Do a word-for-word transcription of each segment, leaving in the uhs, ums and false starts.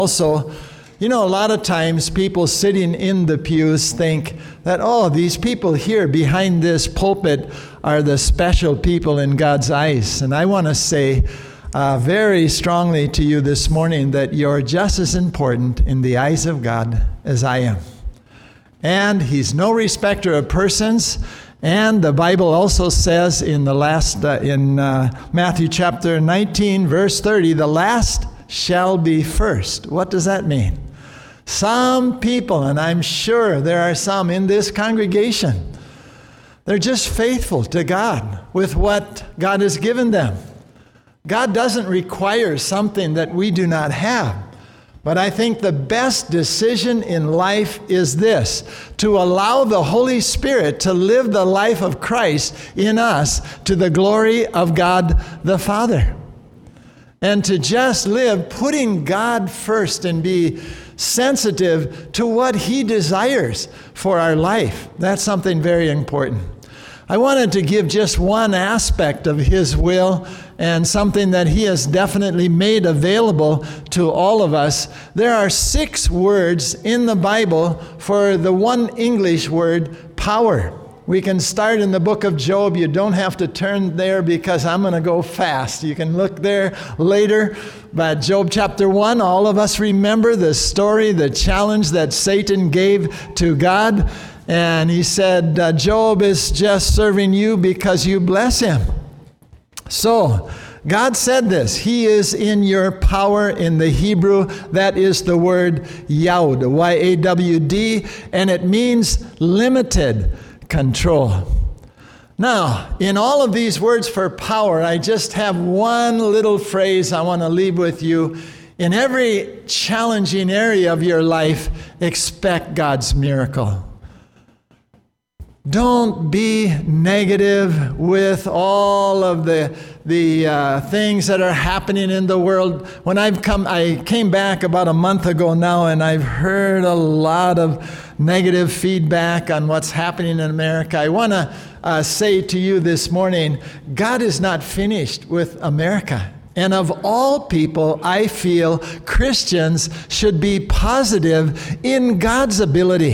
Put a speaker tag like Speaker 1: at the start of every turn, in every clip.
Speaker 1: Also, you know, a lot of times people sitting in the pews think that, oh, these people here behind this pulpit are the special people in God's eyes. And I want to say uh, very strongly to you this morning that you're just as important in the eyes of God as I am. And He's no respecter of persons. And the Bible also says in the last, uh, in uh, Matthew chapter nineteen, verse thirty, the last shall be first. What does that mean? Some people, and I'm sure there are some in this congregation, they're just faithful to God with what God has given them. God doesn't require something that we do not have. But I think the best decision in life is this: to allow the Holy Spirit to live the life of Christ in us to the glory of God the Father. And to just live putting God first and be sensitive to what He desires for our life. That's something very important. I wanted to give just one aspect of His will and something that He has definitely made available to all of us. There are six words in the Bible for the one English word, power. We can start in the book of Job. You don't have to turn there because I'm going to go fast. You can look there later. But Job chapter one, all of us remember the story, the challenge that Satan gave to God. And he said, uh, Job is just serving you because you bless him. So, God said this: He is in your power. In the Hebrew, that is the word yawd, Y A W D, and it means limited control. Now, in all of these words for power, I just have one little phrase I want to leave with you. In every challenging area of your life, expect God's miracle. Don't be negative with all of the the uh, things that are happening in the world. When I've come, I came back about a month ago now, and I've heard a lot of negative feedback on what's happening in America. I want to uh, say to you this morning, God is not finished with America. And of all people, I feel Christians should be positive in God's ability.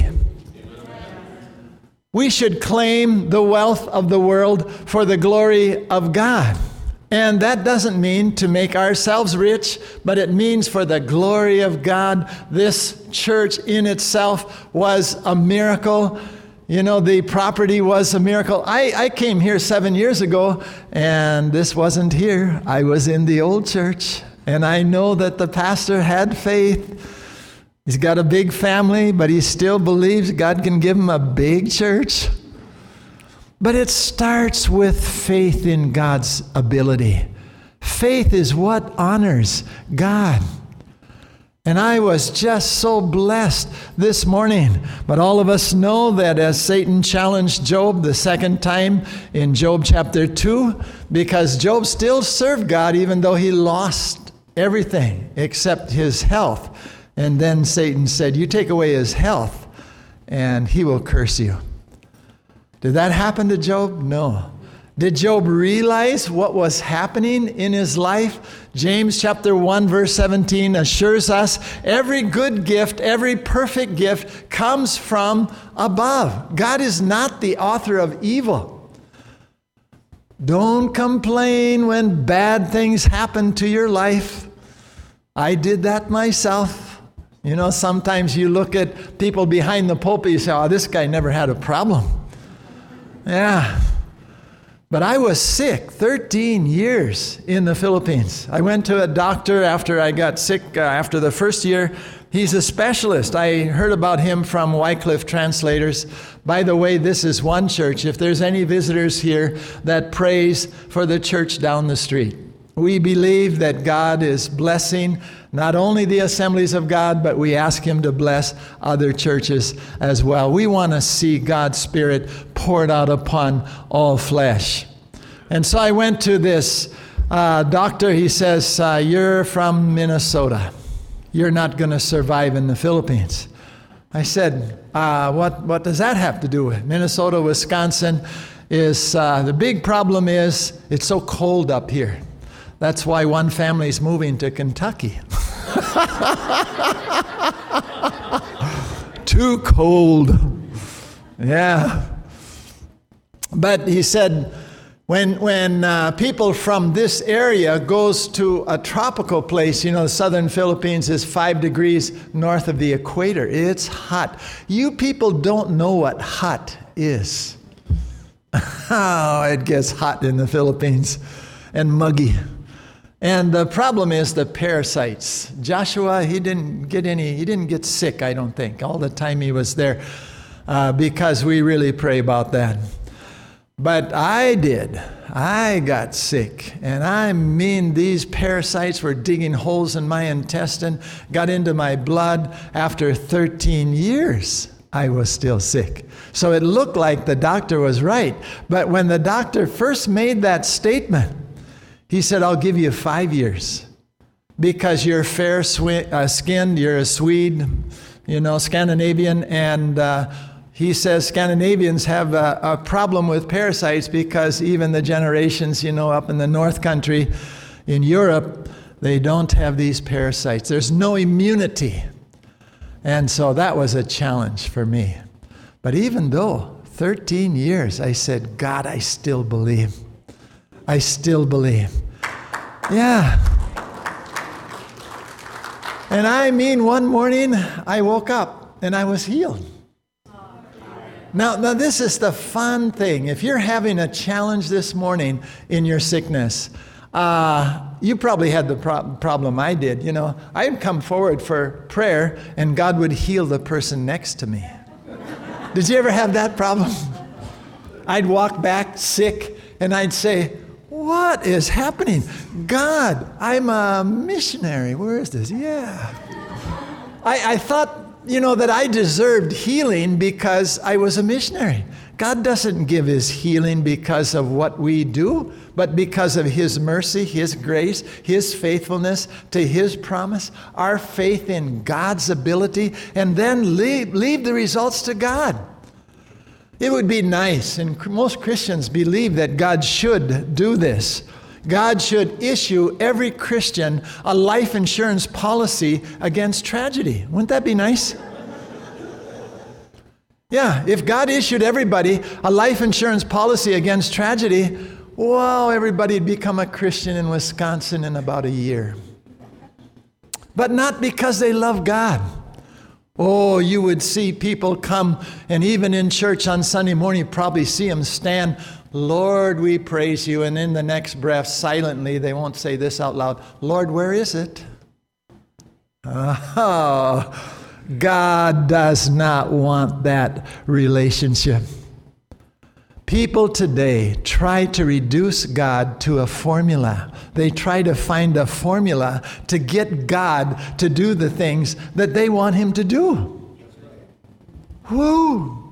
Speaker 1: We should claim the wealth of the world for the glory of God. And that doesn't mean to make ourselves rich, but it means for the glory of God. This church in itself was a miracle. You know, the property was a miracle. I, I came here seven years ago, and this wasn't here. I was in the old church, and I know that the pastor had faith. He's got a big family, but he still believes God can give him a big church. But it starts with faith in God's ability. Faith is what honors God. And I was just so blessed this morning. But all of us know that as Satan challenged Job the second time in Job chapter two, because Job still served God even though he lost everything except his health. And then Satan said, you take away his health and he will curse you. Did that happen to Job? No. Did Job realize what was happening in his life? James chapter one verse seventeen assures us every good gift, every perfect gift comes from above. God is not the author of evil. Don't complain when bad things happen to your life. I did that myself. You know, sometimes you look at people behind the pulpit, you say, oh, this guy never had a problem. Yeah. But I was sick thirteen years in the Philippines. I went to a doctor after I got sick uh, after the first year. He's a specialist. I heard about him from Wycliffe Translators. By the way, this is one church. If there's any visitors here, that prays for the church down the street. We believe that God is blessing not only the Assemblies of God, but we ask Him to bless other churches as well. We want to see God's Spirit poured out upon all flesh. And so I went to this uh, doctor. He says, uh, you're from Minnesota. You're not going to survive in the Philippines. I said, uh, what, what does that have to do with it? Minnesota, Wisconsin is, uh, the big problem is it's so cold up here. That's why one family's moving to Kentucky. Too cold. Yeah. But he said, when when uh, people from this area goes to a tropical place, you know, the southern Philippines is five degrees north of the equator. It's hot. You people don't know what hot is. Oh, it gets hot in the Philippines and muggy. And the problem is the parasites. Joshua, he didn't get any, he didn't get sick, I don't think, all the time he was there, uh, because we really pray about that. But I did. I got sick. And I mean, these parasites were digging holes in my intestine, got into my blood. After thirteen years, I was still sick. So it looked like the doctor was right. But when the doctor first made that statement, he said, I'll give you five years because you're fair swi- uh, skinned, you're a Swede, you know, Scandinavian, and uh, he says Scandinavians have a, a problem with parasites because even the generations, you know, up in the North Country in Europe, they don't have these parasites. There's no immunity. And so that was a challenge for me. But even though thirteen years, I said, God, I still believe. I still believe. Yeah. And I mean, one morning I woke up and I was healed. Now, now this is the fun thing. If you're having a challenge this morning in your sickness, uh, you probably had the pro- problem I did. You know, I'd come forward for prayer and God would heal the person next to me. Did you ever have that problem? I'd walk back sick and I'd say, what is happening? God, I'm a missionary. Where is this? Yeah. I, I thought, you know, that I deserved healing because I was a missionary. God doesn't give his healing because of what we do, but because of his mercy, his grace, his faithfulness to his promise, our faith in God's ability, and then leave, leave the results to God. It would be nice, and most Christians believe that God should do this. God should issue every Christian a life insurance policy against tragedy. Wouldn't that be nice? Yeah, if God issued everybody a life insurance policy against tragedy, well, everybody'd become a Christian in Wisconsin in about a year. But not because they love God. Oh, you would see people come, and even in church on Sunday morning, you probably see them stand, Lord, we praise you. And in the next breath, silently, they won't say this out loud, Lord, where is it? Oh, God does not want that relationship. People today try to reduce God to a formula. They try to find a formula to get God to do the things that they want him to do. Woo!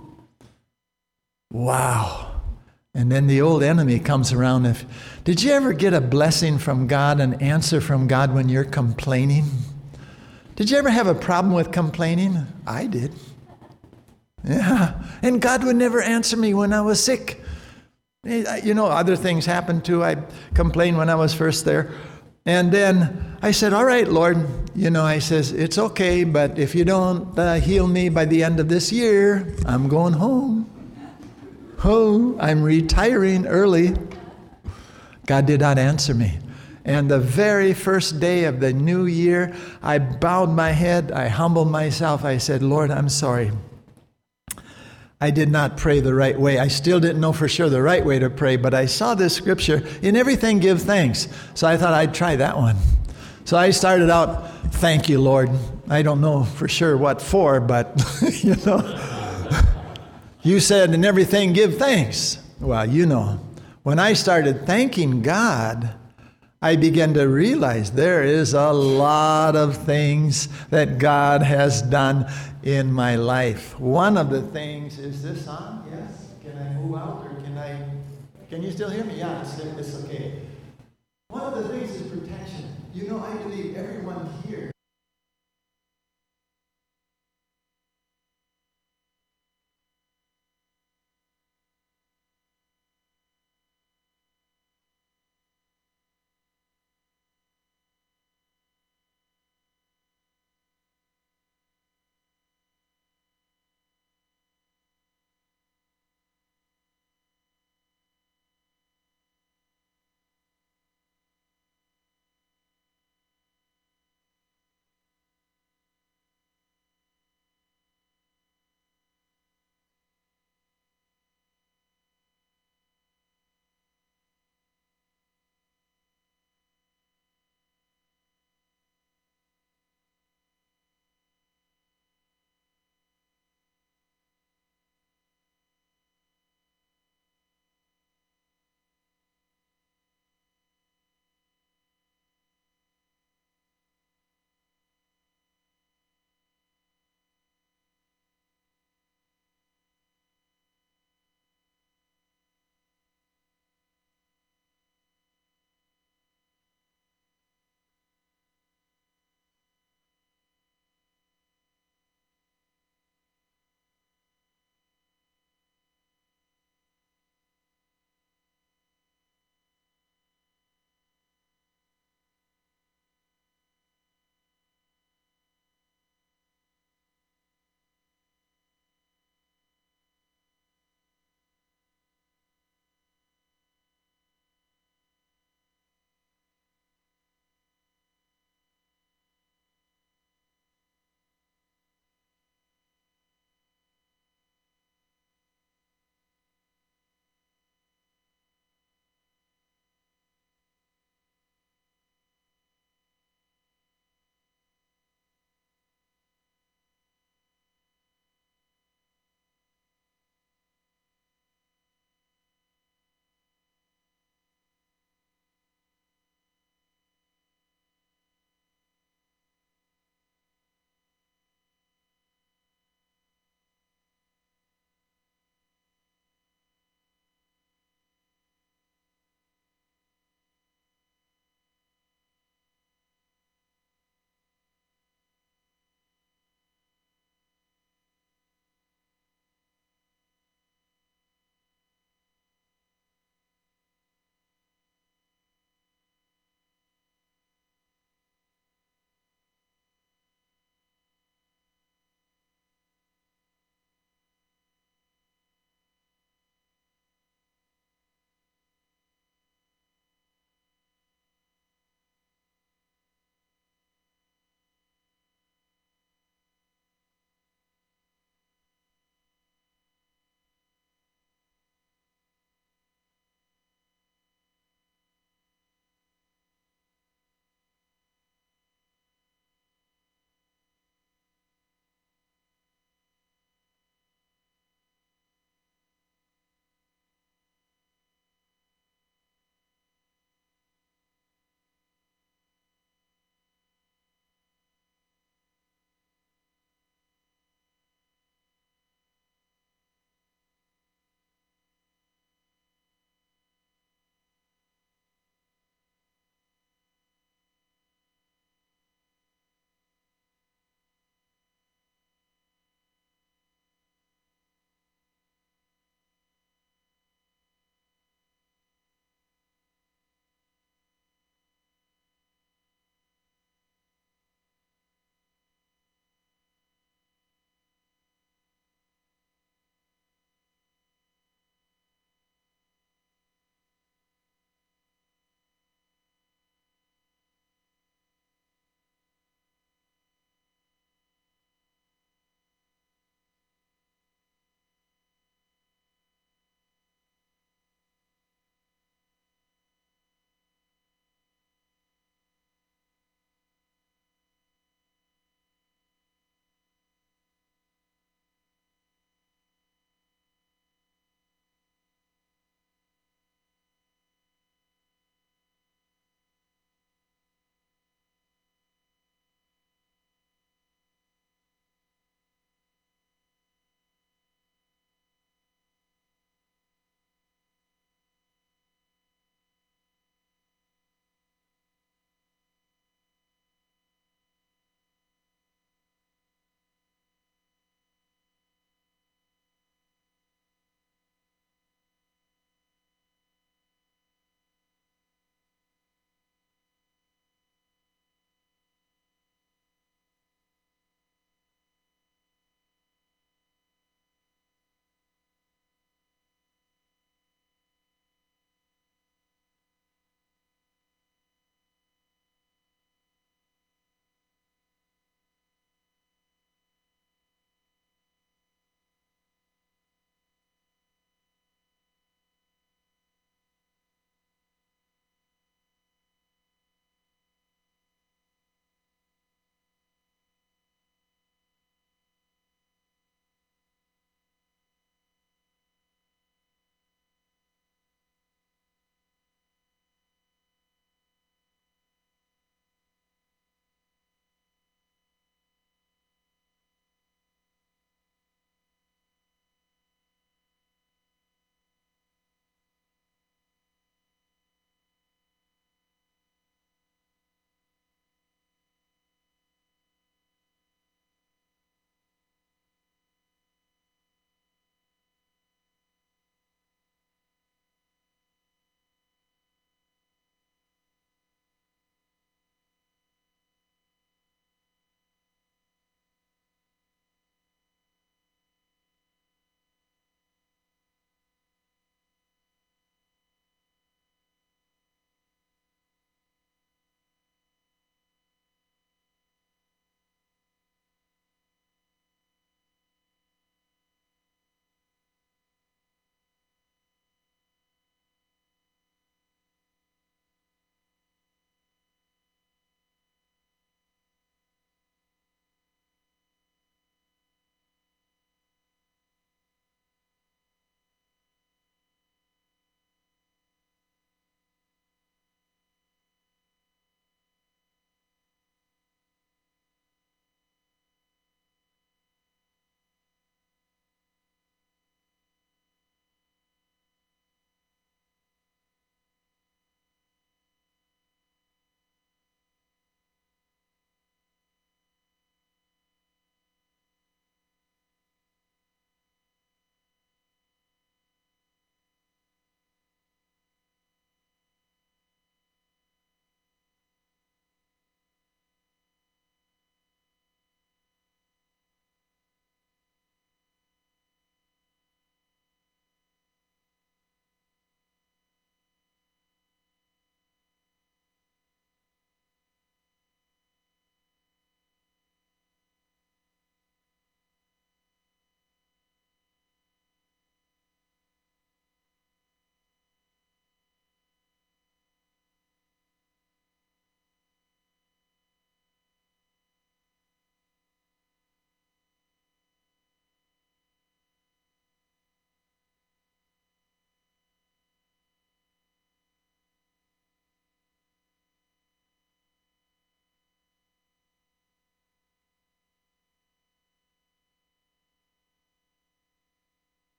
Speaker 1: Wow. And then the old enemy comes around. If, did you ever get a blessing from God, an answer from God when you're complaining? Did you ever have a problem with complaining? I did. Yeah. And God would never answer me when I was sick. You know, other things happened too. I complained when I was first there. And then I said, all right, Lord, you know, I says, it's okay, but if you don't uh, heal me by the end of this year, I'm going home. Oh, I'm retiring early. God did not answer me. And the very first day of the new year, I bowed my head, I humbled myself, I said, Lord, I'm sorry. I did not pray the right way. I still didn't know for sure the right way to pray, but I saw this scripture, in everything give thanks. So I thought I'd try that one. So I started out, thank you, Lord. I don't know for sure what for, but, you know, you said in everything give thanks. Well, you know, when I started thanking God, I began to realize there is a lot of things that God has done in my life. One of the things, is this on? Yes? Can I move out or can I, can you still hear me? Yeah, it's, it's okay. One of the things is protection. You know, I believe everyone here